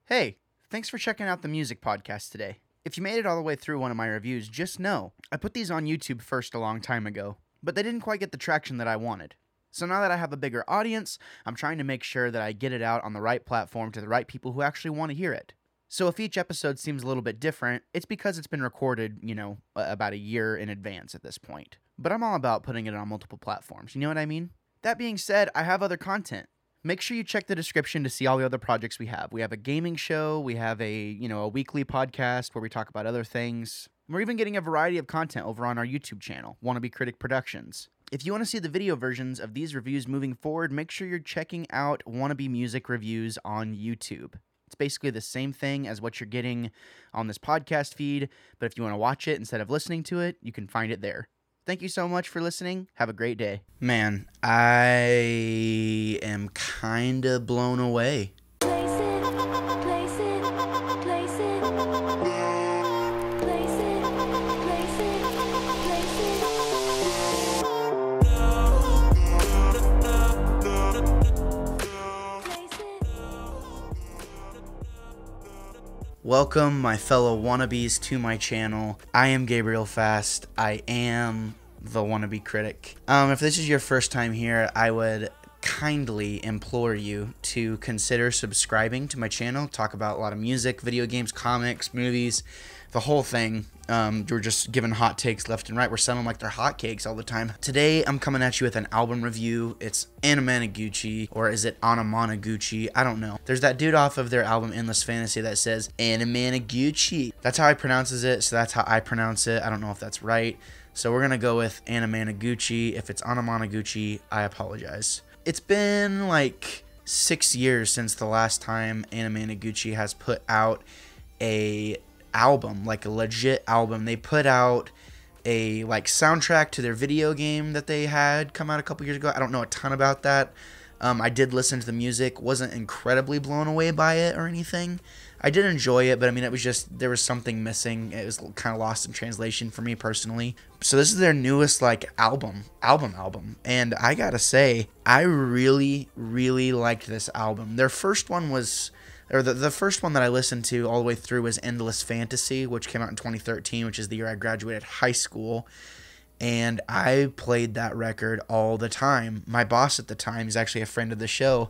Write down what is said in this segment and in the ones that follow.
Hey, thanks for checking out the music podcast today. If you made it all the way through one of my reviews, just know I put these on YouTube first a long time ago, but they didn't quite get the traction that I wanted. So now that I have a bigger audience, I'm trying to make sure that I get it out on the right platform to the right people who actually want to hear it. So if each episode seems a little bit different, it's because it's been recorded, about a year in advance at this point. But I'm all about putting it on multiple platforms, you know what I mean? That being said, I have other content. Make sure you check the description to see all the other projects we have. We have a gaming show, we have a weekly podcast where we talk about other things. We're even getting a variety of content over on our YouTube channel, Wannabe Critic Productions. If you want to see the video versions of these reviews moving forward, make sure you're checking out Wannabe Music Reviews on YouTube. It's basically the same thing as what you're getting on this podcast feed, but if you want to watch it instead of listening to it, you can find it there. Thank you so much for listening. Have a great day. Man, I am kind of blown away. Welcome, my fellow wannabes, to my channel. I am Gabriel Fast. I am the Wannabe Critic. If this is your first time here, I would kindly implore you to consider subscribing to my channel. Talk about a lot of music, video games, comics, movies, the whole thing. We're just giving hot takes left and right. We're selling like they're hotcakes all the time. Today, I'm coming at you with an album review. It's Anamanaguchi, or is it Anamanaguchi? I don't know. There's that dude off of their album Endless Fantasy that says Anamanaguchi. That's how he pronounces it, so that's how I pronounce it. I don't know if that's right. So we're gonna go with Anamanaguchi. If it's Anamanaguchi, I apologize. It's been like 6 years since the last time Anamanaguchi has put out a album, like a legit album. They put out a soundtrack to their video game that they had come out a couple years ago. I don't know a ton about that. I did listen to the music, wasn't incredibly blown away by it or anything. I did enjoy it, but I mean, it was just, there was something missing. It was kind of lost in translation for me personally. So this is their newest album. And I gotta say, I really, really liked this album. Their first one was, or the first one that I listened to all the way through was Endless Fantasy, which came out in 2013, which is the year I graduated high school. And I played that record all the time. My boss at the time, he's actually a friend of the show,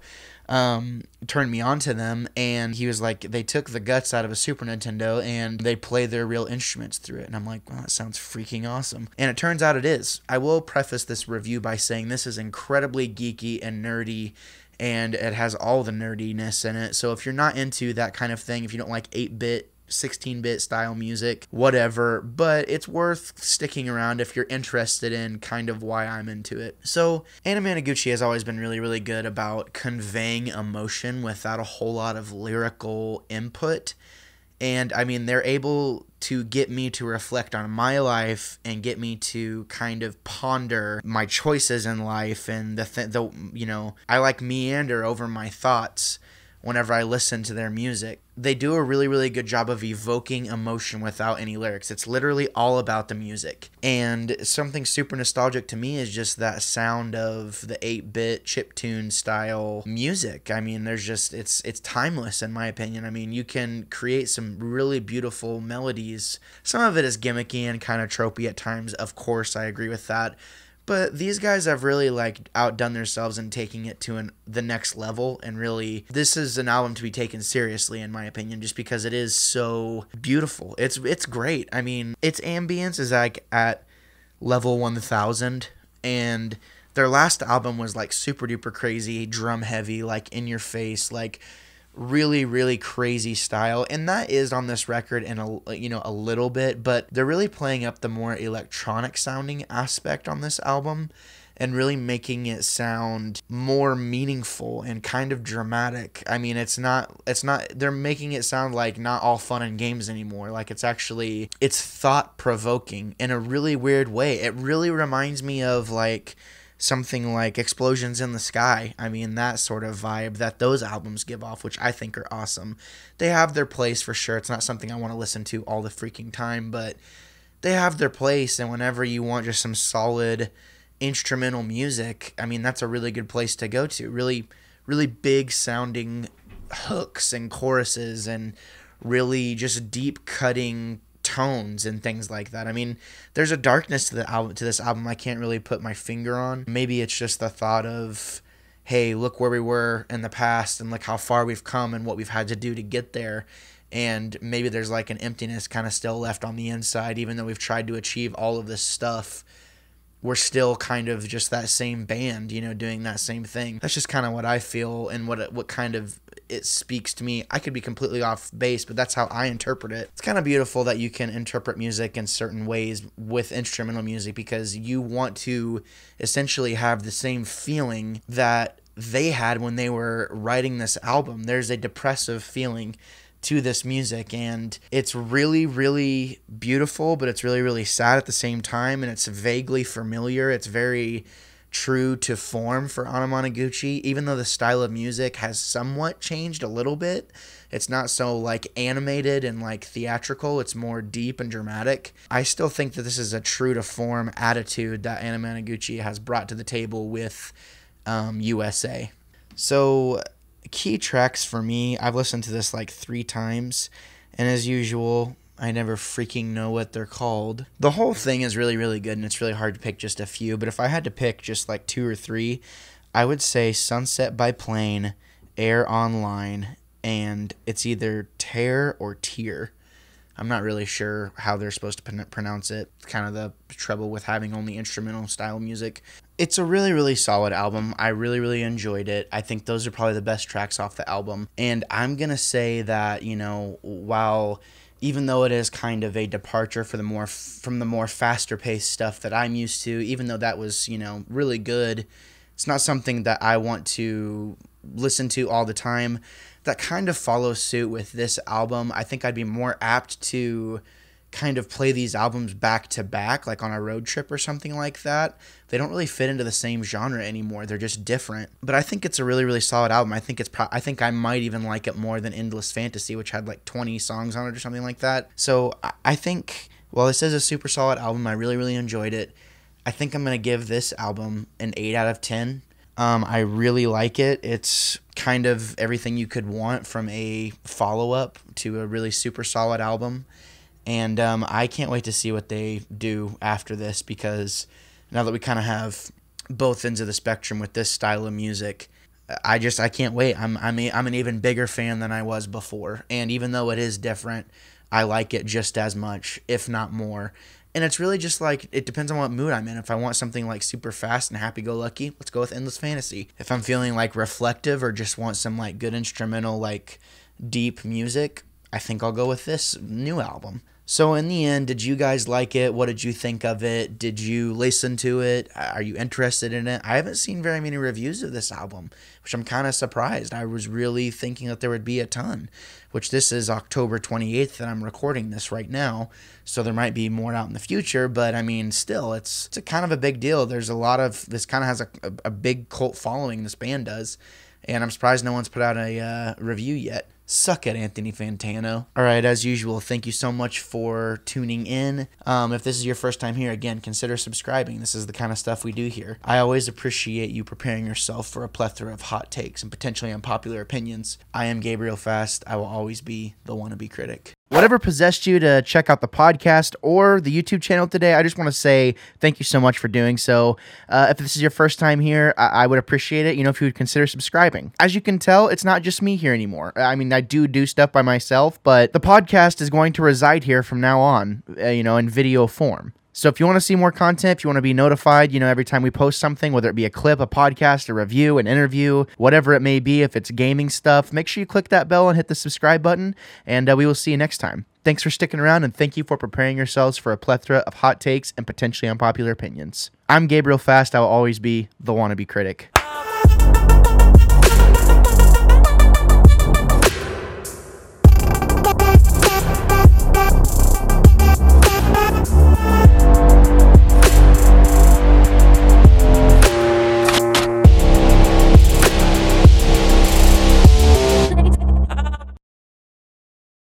turned me on to them, and he was like, they took the guts out of a Super Nintendo and they play their real instruments through it. And I'm like, wow, that sounds freaking awesome. And it turns out it is. I will preface this review by saying this is incredibly geeky and nerdy, and it has all the nerdiness in it. So if you're not into that kind of thing, if you don't like 8-bit, 16-bit style music, whatever, but it's worth sticking around if you're interested in kind of why I'm into it. So Anamanaguchi has always been really, really good about conveying emotion without a whole lot of lyrical input. And I mean, they're able to get me to reflect on my life and get me to kind of ponder my choices in life, and I meander over my thoughts whenever I listen to their music. They do a really, really good job of evoking emotion without any lyrics. It's literally all about the music. And something super nostalgic to me is just that sound of the 8-bit chiptune style music. I mean, it's timeless in my opinion. I mean, you can create some really beautiful melodies. Some of it is gimmicky and kind of tropey at times. Of course, I agree with that. But these guys have really outdone themselves in taking it to the next level, and really, this is an album to be taken seriously in my opinion, just because it is so beautiful. It's great. I mean, its ambience is at level 1000, and their last album was super duper crazy, drum heavy, in your face, really, really crazy style, and that is on this record in a little bit, but they're really playing up the more electronic sounding aspect on this album and really making it sound more meaningful and kind of dramatic. I mean, it's not they're making it sound like not all fun and games anymore. It's thought provoking in a really weird way. It really reminds me of something like Explosions in the Sky. I mean, that sort of vibe that those albums give off, which I think are awesome. They have their place for sure. It's not something I want to listen to all the freaking time, but they have their place, and whenever you want just some solid instrumental music, I mean, that's a really good place to go to. Really, really big sounding hooks and choruses and really just deep cutting tones and things like that. I mean, there's a darkness to this album I can't really put my finger on. Maybe it's just the thought of, hey, look where we were in the past and look how far we've come and what we've had to do to get there. And maybe there's like an emptiness kind of still left on the inside, even though we've tried to achieve all of this stuff. We're still kind of just that same band, you know, doing that same thing. That's just kind of what I feel and what kind of it speaks to me. I could be completely off base, but that's how I interpret it. It's kind of beautiful that you can interpret music in certain ways with instrumental music, because you want to essentially have the same feeling that they had when they were writing this album. There's a depressive feeling to this music, and it's really, really beautiful, but it's really, really sad at the same time, and it's vaguely familiar. It's very true to form for Anamanaguchi, even though the style of music has somewhat changed a little bit. It's not so like animated and like theatrical. It's more deep and dramatic. I still think that this is a true to form attitude that Anamanaguchi has brought to the table with USA. So key tracks for me, I've listened to this like 3 times, and as usual, I never freaking know what they're called. The whole thing is really, really good, and it's really hard to pick just a few, but if I had to pick just like 2 or 3, I would say Sunset by Plane, Air Online, and it's either Tear or Tear. I'm not really sure how they're supposed to pronounce it. It's kind of the trouble with having only instrumental style music. It's a really, really solid album. I really, really enjoyed it. I think those are probably the best tracks off the album. And I'm going to say that, you know, while even though it is kind of a departure from the more faster paced stuff that I'm used to, even though that was, you know, really good, it's not something that I want to listen to all the time. That kind of follows suit with this album. I think I'd be more apt to kind of play these albums back to back, like on a road trip or something like that. They don't really fit into the same genre anymore. They're just different. But I think it's a really, really solid album. I think I might even like it more than Endless Fantasy, which had like 20 songs on it or something like that. So I think, while this is a super solid album, I really, really enjoyed it. I think I'm going to give this album an 8 out of 10. I really like it. It's kind of everything you could want from a follow-up to a really super solid album. And I can't wait to see what they do after this, because now that we kind of have both ends of the spectrum with this style of music, I can't wait. I'm an even bigger fan than I was before. And even though it is different, I like it just as much, if not more. And it's really just like, it depends on what mood I'm in. If I want something like super fast and happy-go-lucky, let's go with Endless Fantasy. If I'm feeling like reflective or just want some like good instrumental, like deep music, I think I'll go with this new album. So in the end, did you guys like it? What did you think of it? Did you listen to it? Are you interested in it? I haven't seen very many reviews of this album, which I'm kind of surprised. I was really thinking that there would be a ton, which this is October 28th that I'm recording this right now. So there might be more out in the future, but I mean, still, it's a kind of a big deal. There's a lot of, this kind of has a big cult following, this band does. And I'm surprised no one's put out a review yet. Suck it, Anthony Fantano. All right, as usual, thank you so much for tuning in. If this is your first time here, again, consider subscribing. This is the kind of stuff we do here. I always appreciate you preparing yourself for a plethora of hot takes and potentially unpopular opinions. I am Gabriel Fast. I will always be the wannabe critic. Whatever possessed you to check out the podcast or the YouTube channel today, I just want to say thank you so much for doing so. If this is your first time here, I would appreciate it, if you would consider subscribing. As you can tell, it's not just me here anymore. I mean, I do stuff by myself, but the podcast is going to reside here from now on, in video form. So if you want to see more content, if you want to be notified, every time we post something, whether it be a clip, a podcast, a review, an interview, whatever it may be, if it's gaming stuff, make sure you click that bell and hit the subscribe button, and we will see you next time. Thanks for sticking around, and thank you for preparing yourselves for a plethora of hot takes and potentially unpopular opinions. I'm Gabriel Fast. I will always be the wannabe critic.